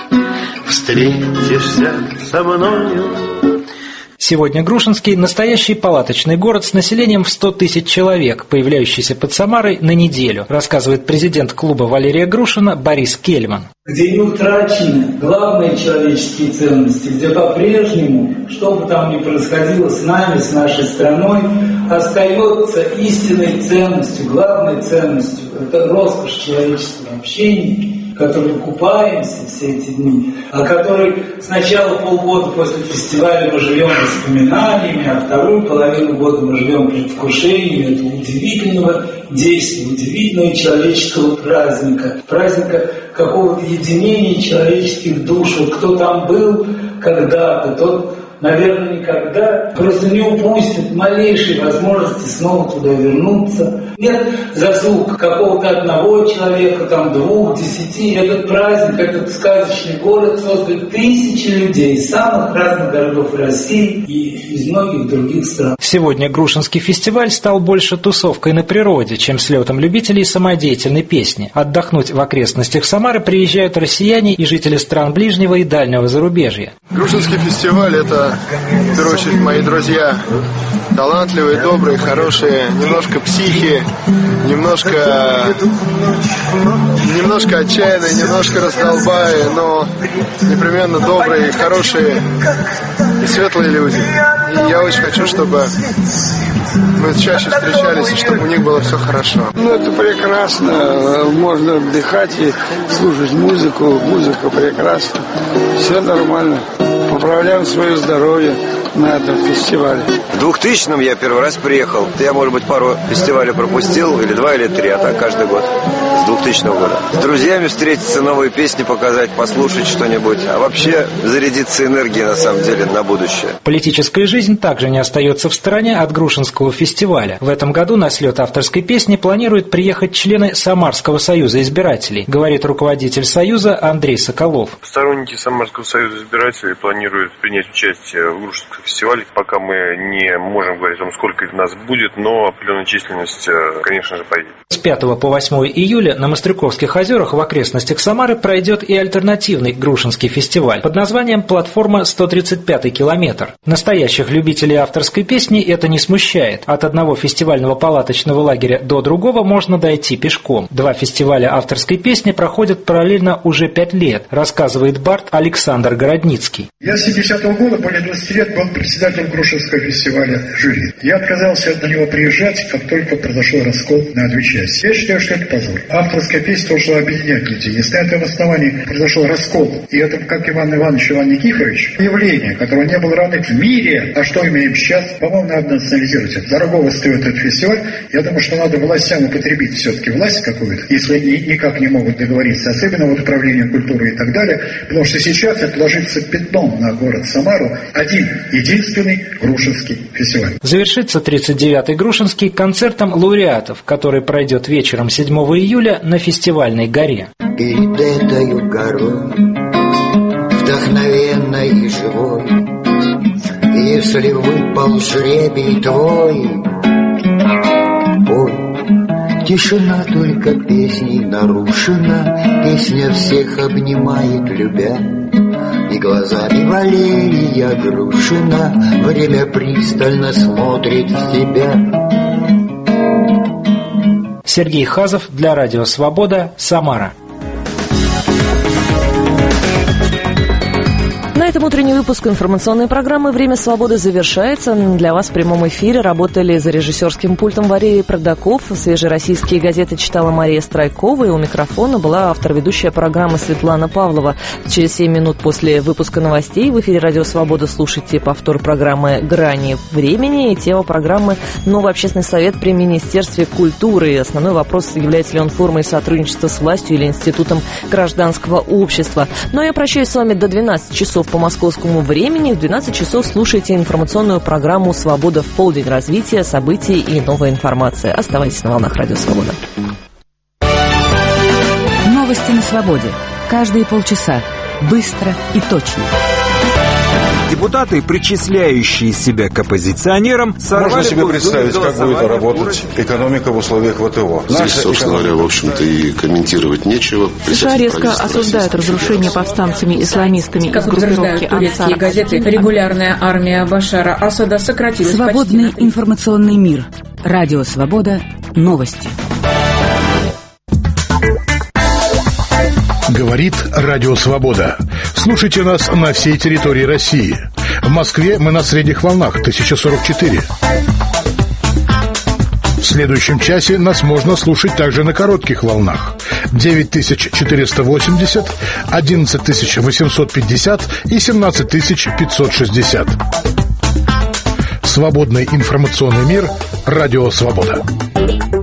встретишься со мною? Сегодня Грушинский – настоящий палаточный город с населением в 100 тысяч человек, появляющийся под Самарой на неделю, рассказывает президент клуба Валерия Грушина Борис Кельман. Где не утрачены главные человеческие ценности, где по-прежнему, что бы там ни происходило с нами, с нашей страной, остается истинной ценностью, главной ценностью. Это роскошь человеческого общения, в которой купаемся все эти дни, а который сначала полгода после фестиваля мы живем воспоминаниями, а вторую половину года мы живем предвкушениями этого удивительного действия, удивительного человеческого праздника, праздника какого-то единения человеческих душ. Вот кто там был когда-то, тот, наверное, никогда просто не упустит малейшей возможности снова туда вернуться. Нет заслуг какого-то одного человека, там 2, 10. Этот праздник, этот сказочный город создали тысячи людей из самых разных городов России и из многих других стран. Сегодня Грушинский фестиваль стал больше тусовкой на природе, чем слетом любителей самодеятельной песни. Отдохнуть в окрестностях Самары приезжают россияне и жители стран ближнего и дальнего зарубежья. Грушинский фестиваль – это конечно, в первую очередь мои друзья, талантливые, добрые, хорошие, немножко психи, немножко отчаянные, немножко раздолбаи, но непременно добрые, хорошие и светлые люди. И я очень хочу, чтобы мы чаще встречались, и чтобы у них было все хорошо. Ну, это прекрасно. Можно отдыхать и слушать музыку. Музыка прекрасна. Все нормально. Поправляем свое здоровье на этом фестивале. В 2000-м я первый раз приехал. Я, может быть, пару фестивалей пропустил, или 2, или 3, а так каждый год. С 2000 года. С друзьями встретиться, новые песни показать, послушать что-нибудь. А вообще зарядиться энергией, на самом деле, на будущее. Политическая жизнь также не остается в стороне от Грушинского фестиваля. В этом году на слет авторской песни планируют приехать члены Самарского союза избирателей, говорит руководитель союза Андрей Соколов. Сторонники Самарского союза избирателей планируют принять участие в Грушинском фестивале. Пока мы не можем говорить о том, сколько из нас будет, но определенная численность, конечно же, поедет. С 5 по 8 июля на Мостряковских озерах в окрестностях Самары пройдет и альтернативный Грушинский фестиваль под названием «Платформа 135-й километр». Настоящих любителей авторской песни это не смущает. От одного фестивального палаточного лагеря до другого можно дойти пешком. 2 фестиваля авторской песни проходят параллельно уже 5 лет, рассказывает бард Александр Городницкий. Я с 70-го года, более 20 лет, был председателем Грушинского фестиваля жюри. Я отказался на него приезжать, как только произошел раскол на 2 части. Я считаю, что это позор. Авторская песня должна объединять людей. Если на этом основании произошел раскол, и это, как Иван Иванович Иван Никифорович, явление, которого не было равных в мире, а что имеем сейчас, по-моему, надо национализировать это. Дорогого стоит этот фестиваль. Я думаю, что надо властям употребить все-таки власть какую-то, если никак не могут договориться, особенно вот управление культурой и так далее, потому что сейчас это ложится пятном на город Самару. Единственный Грушинский фестиваль. Завершится 39-й Грушинский концертом лауреатов, который пройдет вечером 7 июля на фестивальной горе. Перед этой горой, вдохновенной и живой, если выпал жребий твой, ой, тишина только песней нарушена, песня всех обнимает, любя. И глазами Валерия Грушина время пристально смотрит в тебя. Сергей Хазов для Радио Свобода, Самара. На этом утренний выпуск информационной программы «Время свободы» завершается. Для вас в прямом эфире работали за режиссерским пультом Валерий Продаков. Свежие российские газеты читала Мария Страйкова. И у микрофона была автор-ведущая программы Светлана Павлова. Через 7 минут после выпуска новостей в эфире «Радио Свобода» слушайте повтор программы «Грани времени». И тема программы «Новый общественный совет при Министерстве культуры». И основной вопрос, является ли он формой сотрудничества с властью или институтом гражданского общества. Но я прощаюсь с вами до 12 часов по московскому времени. В 12 часов слушайте информационную программу «Свобода в полдень». Развитие, события и новая информация. Оставайтесь на волнах Радио Свобода. Новости на свободе. Каждые полчаса. Быстро и точно. Депутаты, причисляющие себя к оппозиционерам, сорвали... Можно себе представить, как будет работать экономика в условиях ВТО. Здесь, собственно говоря, в общем-то, и комментировать нечего. США резко осуждают разрушение повстанцами-исламистами из группировки турецкие газеты. Регулярная армия Башара Асада сократилась. Свободный информационный мир. Радио Свобода. Новости. Говорит Радио Свобода. Слушайте нас на всей территории России. В Москве мы на средних волнах 1044. В следующем часе нас можно слушать также на коротких волнах 9480, 11850 и 17560. Свободный информационный мир. Радио Свобода.